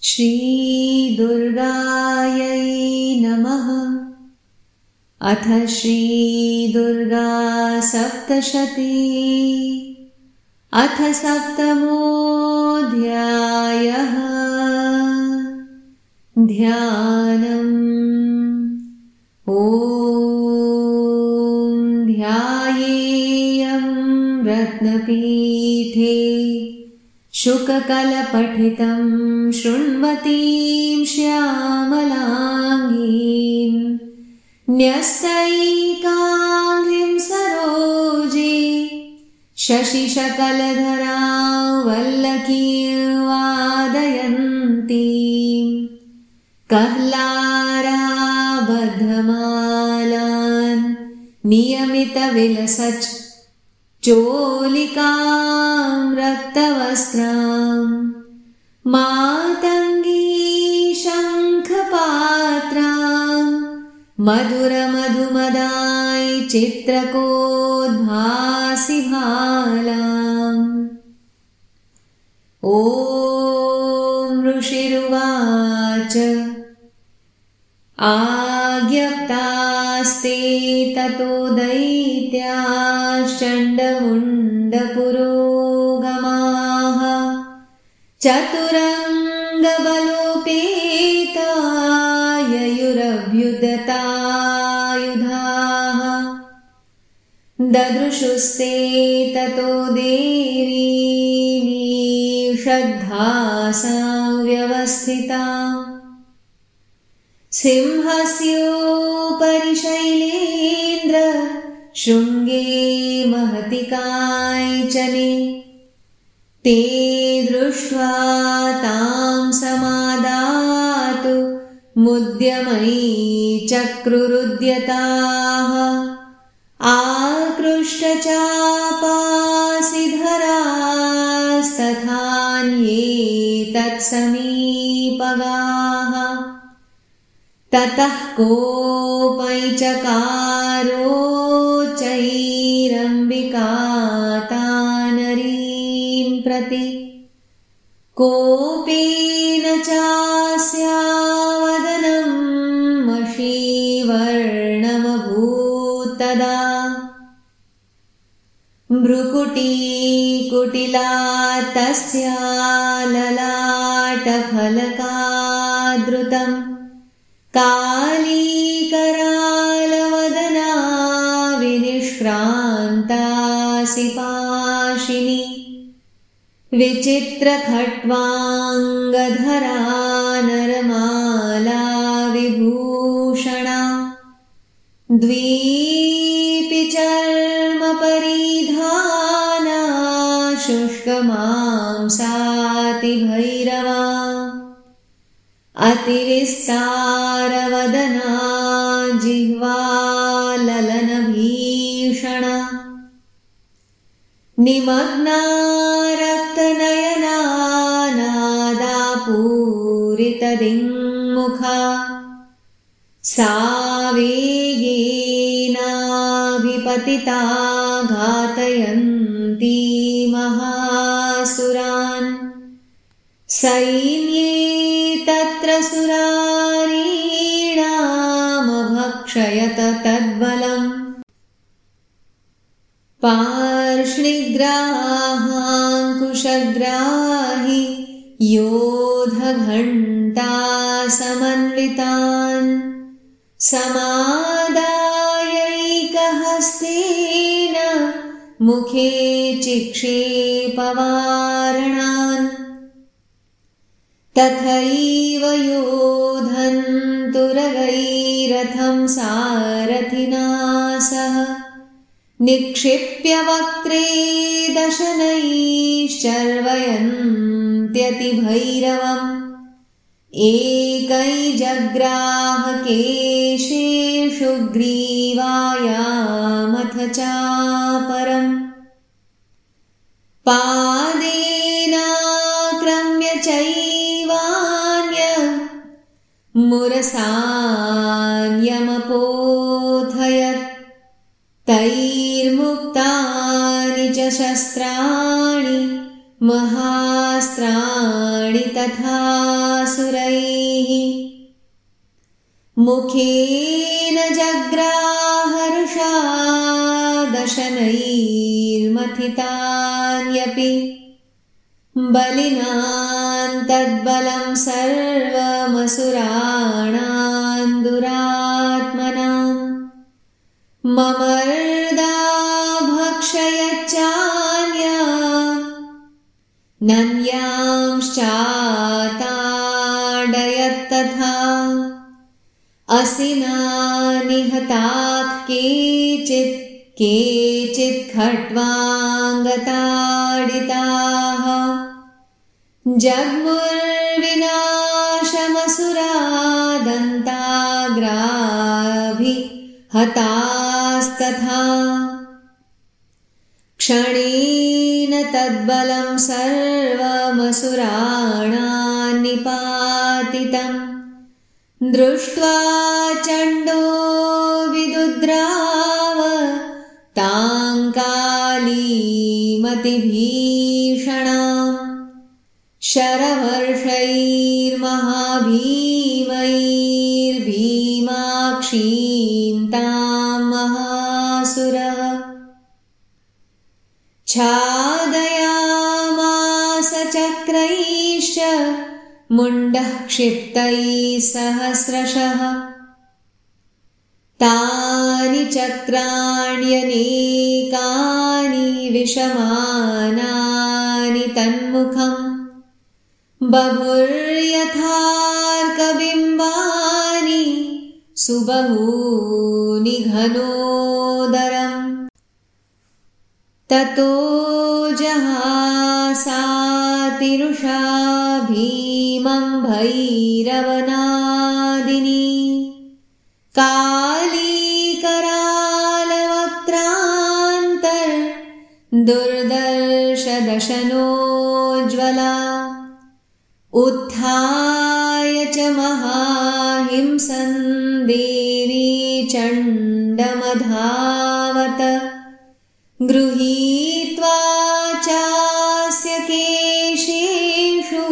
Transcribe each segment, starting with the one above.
श्रीदुर्गायै नमः। अथ श्रीदुर्गा सप्तशती। अथ सप्तमोऽध्यायः। ध्यानम्। ॐ ध्यायेयं रत्नपीठे शुककलपठितं शृण्वतीं श्यामलाङ्गीं न्यस्तैकाङ्घ्रिं सरोजे शशिशकलधरां वल्लकीं वादयन्तीं कह्लाराबद्धमालान् नियमितविलसच् चोलिकां रक्तवस्त्रां मातङ्गी शङ्खपात्रां मधुरमधुमदाय चित्रकोद्भासि भालाम्। ॐ ऋषिरुवाच। आज्ञप्तास्ते ततो दैत्याश्चण्डमुण्डपुरोगमाः चतुरङ्गबलोपेता ययुरभ्युदतायुधाः ददृशुस्ते ततो देवीं श्रद्धासां व्यवस्थिता सिंहस्योपरि शैलेन्द्र शृङ्गे महति काञ्चने ते दृष्ट्वा तां समादातु मुद्यमयी चक्रुरुद्यताः आकृष्टचापासिधरास्तथान्ये तत्समीपगाः ततः कोपैचकारोच्चैरम्बिका तानरीं प्रति कोपेन चास्यावदनं मषीवर्णमभूत्तदा भ्रुकुटीकुटिला तस्या ललाटफलकादृतम् कालीकरालवदना विनिष्क्रान्तासि पाशिनी विचित्रखट्वाङ्गधरा नरमाला विभूषणा द्वीपि चर्मपरिधाना शुष्कमांसाति भैरवा अतिविस्तारवदना जिह्वा ललनभीषणा निमग्ना रक्तनयना नादापूरितदिङ्मुखा सा वेगेनाभिपतिता घातयन्ती महासुरान् सैन्ये तत्र सुरारीणामभक्षयत तद्बलम् पार्ष्णिग्राहाङ्कुशग्राहि योधघण्टासमन्वितान् समादायैकहस्तेन मुखे चिक्षेपवारणान् तथैव योधन्तुरगैरथं सारथिना सह निक्षिप्य वक्त्रे दशनैश्चर्वयन्त्यतिभैरवम् एकैजग्राहकेशेषु ग्रीवायामथ चापरम् पादेनाक्रम्य चैवान्यम् मुरसान्यमपोथयत् तैर्मुक्तानि च शस्त्राणि महास्त्राणि तथासुरैः मुखेन जग्राहर्षादशनैर्मथितान्यपि बलिनां तद्बलं सर्वमसुराणां दुरात्मनां ममर्दा भक्षयच्चान्या नन्द्यांश्चाताडयत्तथा असिना निहताः केचित् खट्वाङ्गताडिताः जग्मुर्विनाशमसुरा दन्ताग्राभिहतास्तथा क्षणेन तद्बलं सर्वमसुराणां निपातितम् दृष्ट्वा चण्डो विदुद्राव तां कालीमतिभीषणाम् शरवर्षैर्महाभीमैर्भीमाक्षीं तां महासुरः छादयामास चक्रैश्च मुण्डः क्षिप्तैः सहस्रशः तानि चक्राण्यनेकानि विषमानानि तन्मुखम् बभुर्यथार्कबिम्बानि सुबहूनि घनोदरम् ततो जहासातिरुषा भीमं भैरवनादिनी कालीकरालवक्त्रान्तर्दुर्दर्शदशनोज्ज्वला उत्थाय च महाहिंसन् देवी चण्डमधावत गृहीत्वा चास्य केशेषु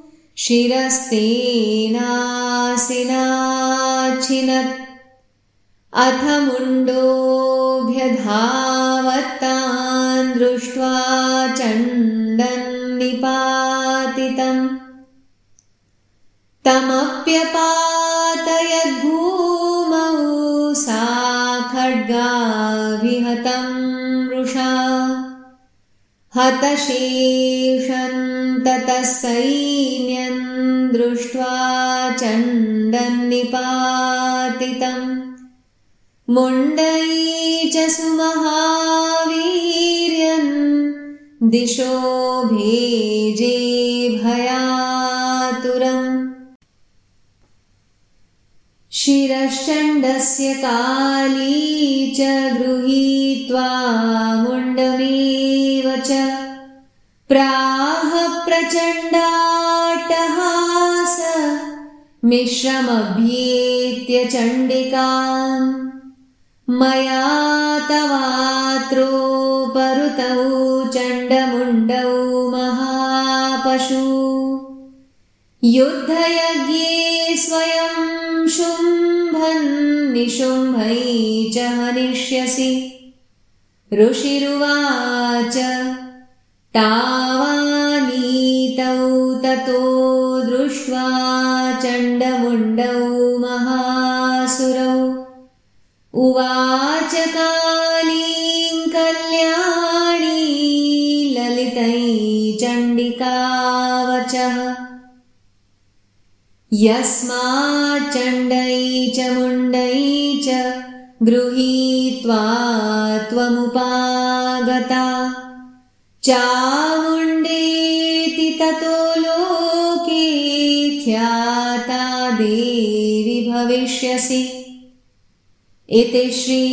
शिरस्तेनासिनाच्छिनत् अथ मुण्डोऽभ्यधावत्तान् दृष्ट्वा चण्डन्निपातितम् तमप्यपातयद्भूमौ सा खड्गाभिहतं वृषा हतशेषं ततः सैन्यं दृष्ट्वा चण्डन्निपातितम् मुण्डैः च सुमहावीर्यन् दिशो भेजे भयातुरम् शिरश्चण्डस्य काली च गृहीत्वा मुण्डमेव च प्राह प्रचण्डाट्टहास मिश्रमभ्येत्य चण्डिकाम् मया तवात्रोपरुतौ चण्डमुण्डौ महापशु युद्धयज्ञे स्वयं शुम्भन् निशुम्भै च हनिष्यसि ऋषिरुवाच तावानीतौ ततो दृष्ट्वा चण्डमुण्डौ महासुरौ उवाच कालीं कल्याणी ललितै चण्डिकावचः यस्माच्चण्डै च मुण्डै च गृहीत्वा त्वमुपागता चामुण्डेति ततो लोके ख्याता देवी भविष्यसि इति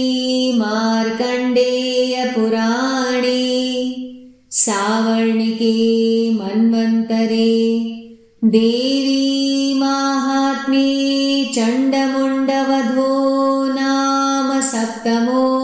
श्रीमार्कण्डेयपुराणे सावर्णिके मन्वन्तरे देवी माहात्म्ये चण्डमुण्डवधो नाम 7मो